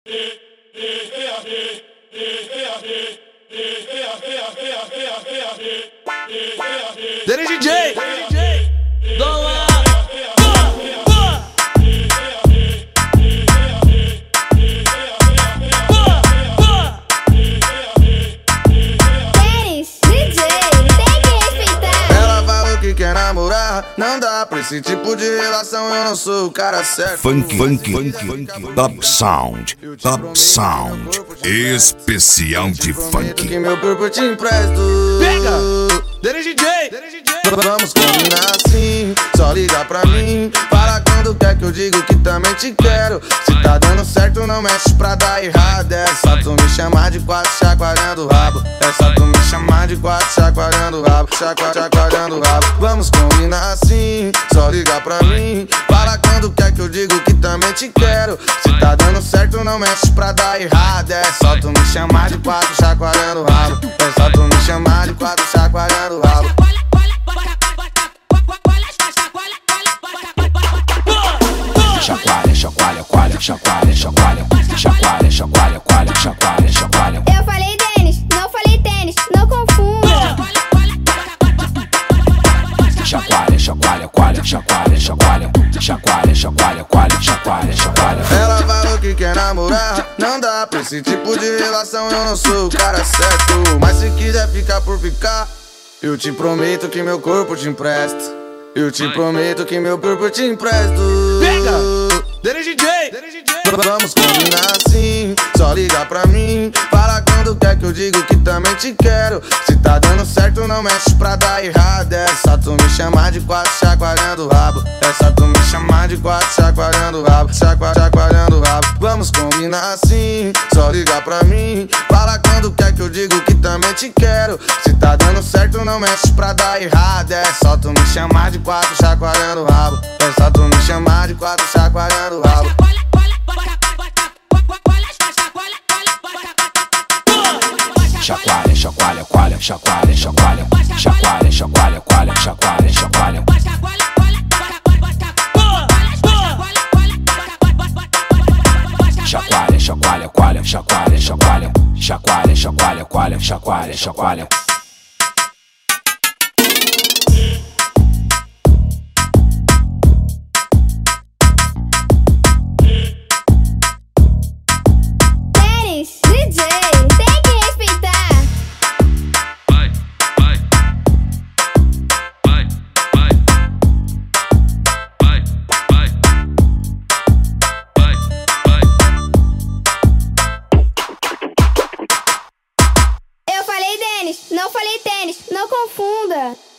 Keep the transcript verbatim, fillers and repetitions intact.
Dele D J, Dom lá. Quer namorar, não dá pra esse tipo de relação, eu não sou o cara certo. Funk, funk, funk, funk, Top Sound, Top Sound, especial de funk. Que meu corpo te empresto. Pega! Dele D J, Dele D J. Vamos combinar assim, só liga pra mim. Fala quando quer que eu digo que também te quero. Se tá dando certo, não mexe pra dar errado. É só tu me chamar de quatro chacoalhando o rabo. É só tu me chamar de quatro chacoalhando o rabo. Chacoalhando, chacoalhando o rabo. Vamos combinar assim, só liga pra mim. Fala quando quer que eu digo que também te quero. Se tá dando certo, não mexe pra dar errado. É só tu me chamar de quatro chacoalhando o rabo. É só tu me chamar de quatro chacoalhando o rabo. Chacoalha, chacoalha, coalha, chacoalha, chacoalha, chacoalha, chacoalha, coalha, chacoalha, chacoalha. Eu falei tênis, não falei tênis, não confunda. Chacoalha, chacoalha, coalha, chacoalha, chacoalha, chacoalha, chacoalha, coalha, chacoalha, chacoalha. Ela falou que quer namorar, não dá pra esse tipo de relação, eu não sou o cara certo. Mas se quiser ficar por ficar, eu te prometo que meu corpo te empresto. Eu te prometo que meu corpo te empresto. Pega! Dele D J, Dele D J. Vamos combinar assim, só liga pra mim. Fala quando quer que eu digo que também te quero. Se tá dando certo, não mexe pra dar errado. É só tu me chamar de quatro chacoalhando o rabo. É só tu me chamar de quatro chacoalhando o rabo. Chacoalhando, chacoalhando o rabo. Vamos combinar assim, só liga pra mim. Fala quando quer que eu digo que também te quero. Se tá dando certo, não mexe pra dar errado. É só tu me chamar de quatro chacoalhando o rabo. É só tu me chamar de quatro chacoalhando o rabo. Chacoalha, chacoalha, coalha, chacoalha, chacoalha, chacoalha, chacoalha, coalha, chacoalha, chacoalha. Chacoalha, chacoalha, coalha, chacoalha, chacoalha, chacoalha, chacoalha, coalha, chacoalha, chacoalha. Tênis, D J, tem que respeitar. Vai, vai, vai, vai, vai, vai, vai, vai. Eu falei tênis, não falei tênis, não confunda.